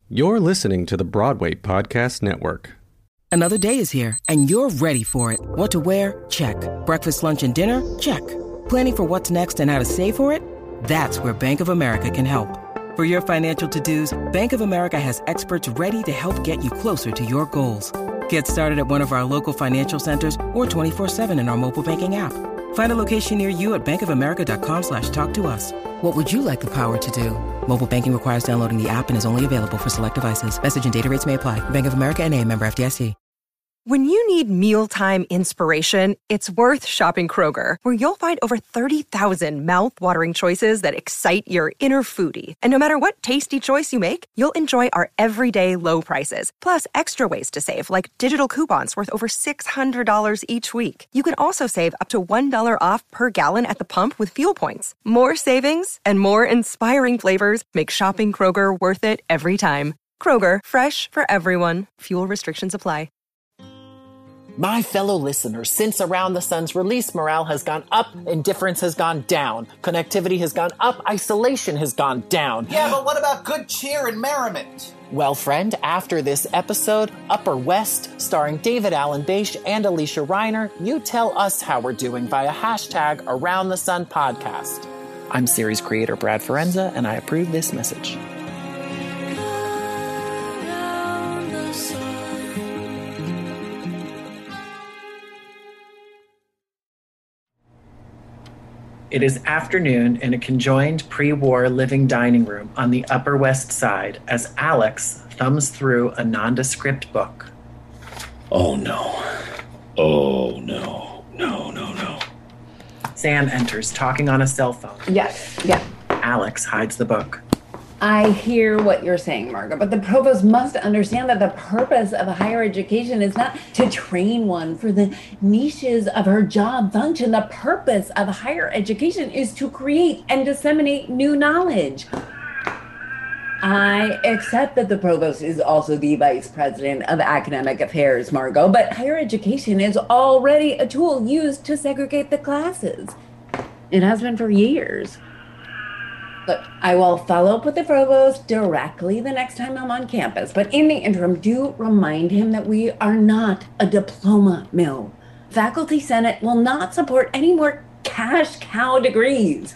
You're listening to the Broadway Podcast Network. Another day is here, and you're ready for it. What to wear? Check. Breakfast, lunch, and dinner? Check. Planning for what's next and how to save for it? That's where Bank of America can help. For your financial to-dos, Bank of America has experts ready to help get you closer to your goals. Get started at one of our local financial centers or 24/7 in our mobile banking app. Find a location near you at bankofamerica.com/talktous. What would you like the power to do? Mobile banking requires downloading the app and is only available for select devices. Message and data rates may apply. Bank of America N.A., member FDIC. When you need mealtime inspiration, it's worth shopping Kroger, where you'll find over 30,000 mouth-watering choices that excite your inner foodie. And no matter what tasty choice you make, you'll enjoy our everyday low prices, plus extra ways to save, like digital coupons worth over $600 each week. You can also save up to $1 off per gallon at the pump with fuel points. More savings and more inspiring flavors make shopping Kroger worth it every time. Kroger, fresh for everyone. Fuel restrictions apply. My fellow listeners, since Around the Sun's release, morale has gone up, indifference has gone down, connectivity has gone up, isolation has gone down. Yeah, but what about good cheer and merriment? Well, friend, after this episode, Upper West, starring David Allen Beish and Alicia Reiner, you tell us how we're doing via hashtag Around the Sun Podcast. I'm series creator Brad Forenza, and I approve this message. It is afternoon in a conjoined pre-war living dining room on the Upper West Side as Alex thumbs through a nondescript book. Oh, no. Oh, no. No, no, no. Sam enters, talking on a cell phone. Yes, yeah. Alex hides the book. I hear what you're saying, Margo, but the provost must understand that the purpose of a higher education is not to train one for the niches of her job function. The purpose of higher education is to create and disseminate new knowledge. I accept that the provost is also the vice president of academic affairs, Margo, but higher education is already a tool used to segregate the classes. It has been for years. Look, I will follow up with the provost directly the next time I'm on campus. But in the interim, do remind him that we are not a diploma mill. Faculty Senate will not support any more cash cow degrees.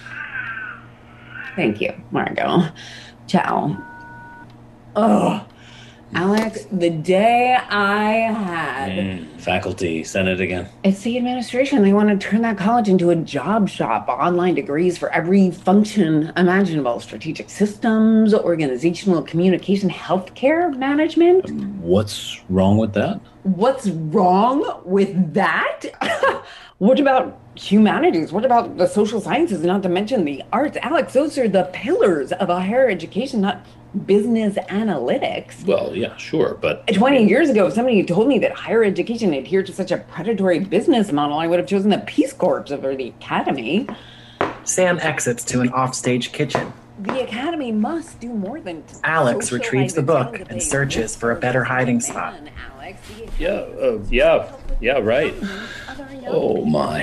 Thank you, Margo. Ciao. Oh, Alex, the day I had... Faculty Senate again. It's the administration. They want to turn that college into a job shop. Online degrees for every function imaginable. Strategic systems, organizational communication, healthcare management. What's wrong with that? What's wrong with that? What about humanities? What about the social sciences, not to mention the arts? Alex, those are the pillars of a higher education, not business analytics. Well, yeah, sure, but... 20 years ago, if somebody had told me that higher education adhered to such a predatory business model, I would have chosen the Peace Corps over the Academy. Sam exits to an offstage kitchen. The Academy must do more than... Alex retrieves the book and searches for a better hiding spot. Yeah, right. Oh, my.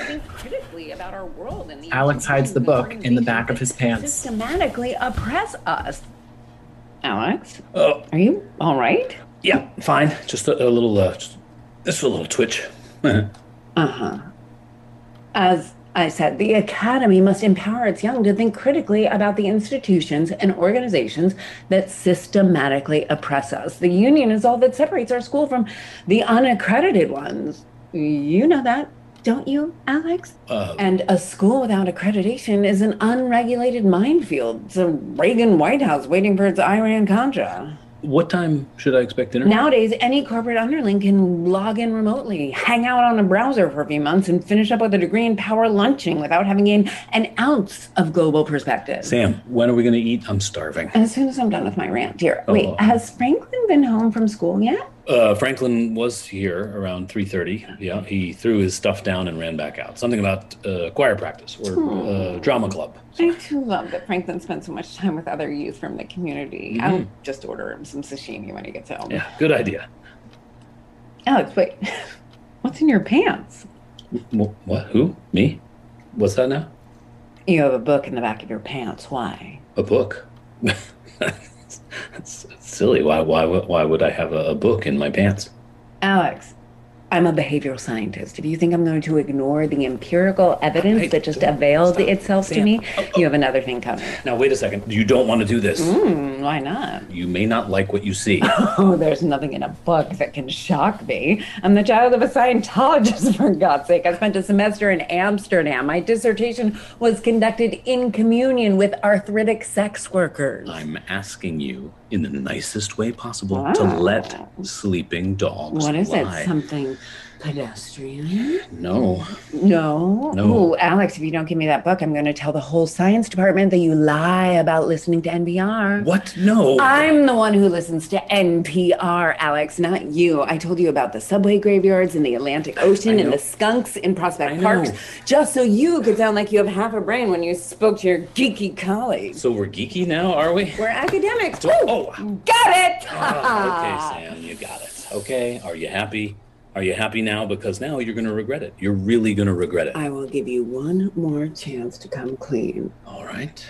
Alex hides the book in the back of his pants. Systematically oppress us. Alex? Oh. Are you all right? Yeah, fine. Just a little, just a little twitch. Uh-huh. As I said, the Academy must empower its young to think critically about the institutions and organizations that systematically oppress us. The union is all that separates our school from the unaccredited ones. You know that, don't you, Alex? And a school without accreditation is an unregulated minefield. It's a Reagan White House waiting for its Iran-Contra. What time should I expect dinner? Nowadays, any corporate underling can log in remotely, hang out on a browser for a few months, and finish up with a degree in power lunching without having gained an ounce of global perspective. Sam, when are we going to eat? I'm starving. As soon as I'm done with my rant here. Wait, has Franklin been home from school yet? Franklin was here around 3:30. Yeah, he threw his stuff down and ran back out. Something about choir practice or drama club. I do love that Franklin spends so much time with other youth from the community. Mm-hmm. I'll just order him some sashimi when he gets home. Yeah, good idea. Alex, wait. What's in your pants? What? Who? Me? What's that now? You have a book in the back of your pants. Why? A book? It's silly. Why would I have a book in my pants? Alex, I'm a behavioral scientist. If you think I'm going to ignore the empirical evidence that just availed itself to me, you have another thing coming. Now, wait a second. You don't want to do this. Why not? You may not like what you see. Oh, there's nothing in a book that can shock me. I'm the child of a Scientologist, for God's sake. I spent a semester in Amsterdam. My dissertation was conducted in communion with arthritic sex workers. I'm asking you, in the nicest way possible, to let sleeping dogs What is lie. it? Something pedestrian? No. No? Ooh, Alex, if you don't give me that book, I'm going to tell the whole science department that you lie about listening to NPR. What? No. I'm the one who listens to NPR, Alex, not you. I told you about the subway graveyards in the Atlantic Ocean and the skunks in Prospect Park, just so you could sound like you have half a brain when you spoke to your geeky colleagues. So we're geeky now, are we? We're academics. Oh. Got it! Okay, Sam, you got it. Okay, are you happy? Are you happy now? Because now you're going to regret it. You're really going to regret it. I will give you one more chance to come clean. All right.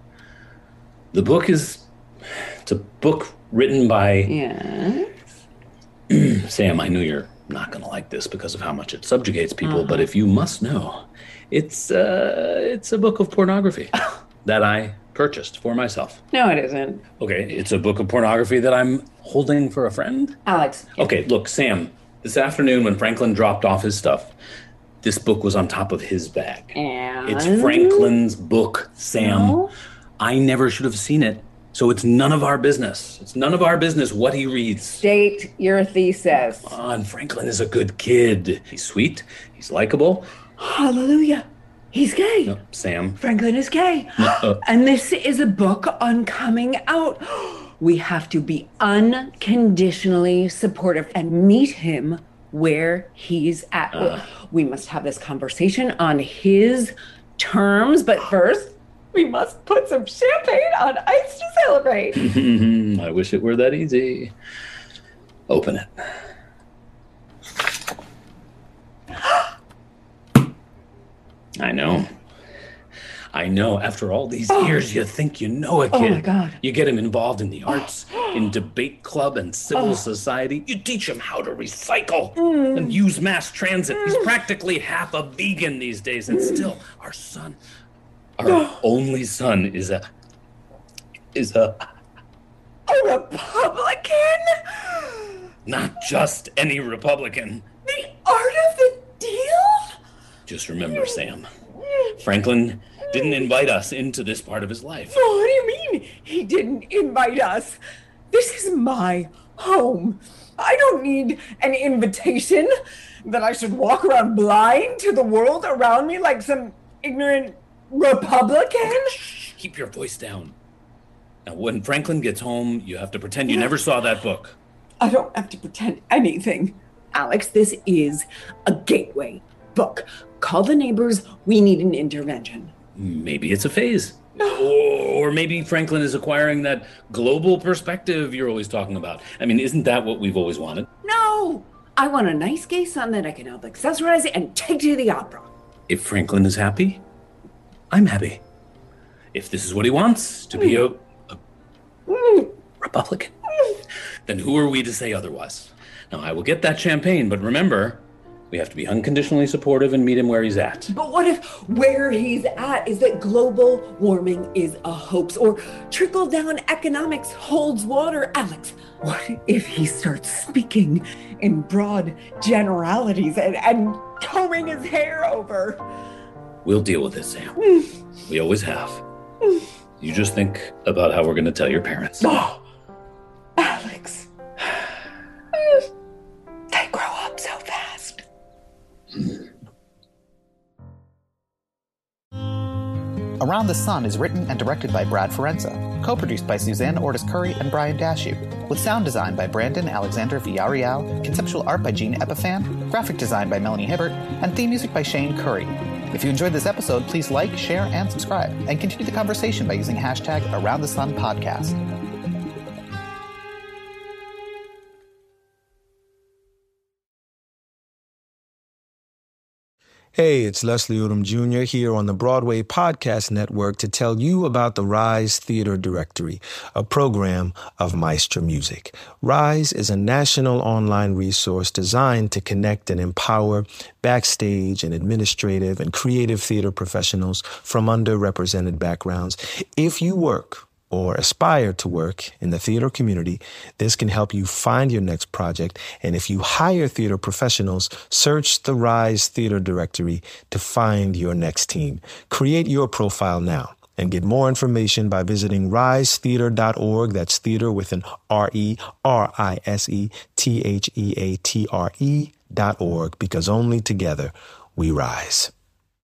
The book it's a book written by... Yeah? Sam, I knew you're not going to like this because of how much it subjugates people, but if you must know, it's a book of pornography that I purchased for myself. No, it isn't. Okay, it's a book of pornography that I'm holding for a friend. Alex. Okay, look, Sam, this afternoon when Franklin dropped off his stuff, this book was on top of his bag. And? It's Franklin's book, Sam. No? I never should have seen it, so it's none of our business. It's none of our business what he reads. State your thesis. Come on, Franklin is a good kid. He's sweet. He's likable. Hallelujah. He's gay. No, Sam. Franklin is gay. And this is a book on coming out. We have to be unconditionally supportive and meet him where he's at. We must have this conversation on his terms, but first, we must put some champagne on ice to celebrate. I wish it were that easy. Open it. I know. After all these years, you think you know a kid. Oh, my God. You get him involved in the arts, in debate club and civil society. You teach him how to recycle and use mass transit. He's practically half a vegan these days, and still, our son, our only son, is a Republican? not just any Republican. The art of the deal? Just remember, Sam, Franklin didn't invite us into this part of his life. What do you mean he didn't invite us? This is my home. I don't need an invitation that I should walk around blind to the world around me like some ignorant Republican. Shh, keep your voice down. Now, when Franklin gets home, you have to pretend you never saw that book. I don't have to pretend anything. Alex, this is a gateway book. Call the neighbors. We need an intervention. Maybe it's a phase. Or maybe Franklin is acquiring that global perspective you're always talking about. I mean, isn't that what we've always wanted? No! I want a nice gay son that I can help accessorize and take to the opera. If Franklin is happy, I'm happy. If this is what he wants, to be a Republican, then who are we to say otherwise? Now, I will get that champagne, but remember, we have to be unconditionally supportive and meet him where he's at. But what if where he's at is that global warming is a hoax or trickle-down economics holds water? Alex, what if he starts speaking in broad generalities and combing his hair over? We'll deal with it, Sam. We always have. You just think about how we're going to tell your parents. Oh, Alex. They grow up so fast. Around the Sun is written and directed by Brad Ferenza, co-produced by Suzanne Ortiz-Curry and Brian Dashew, with sound design by Brandon Alexander Villarreal, conceptual art by Gene Epiphan, graphic design by Melanie Hibbert, and theme music by Shane Curry. If you enjoyed this episode, please like, share, and subscribe, and continue the conversation by using hashtag AroundTheSunPodcast. Hey, it's Leslie Odom Jr. here on the Broadway Podcast Network to tell you about the Rise Theater Directory, a program of Maestro Music. Rise is a national online resource designed to connect and empower backstage and administrative and creative theater professionals from underrepresented backgrounds. If you work or aspire to work in the theater community, this can help you find your next project. And if you hire theater professionals, search the Rise Theater Directory to find your next team. Create your profile now and get more information by visiting risetheater.org. That's theater with an RERISETHEATRE.org, because only together we rise.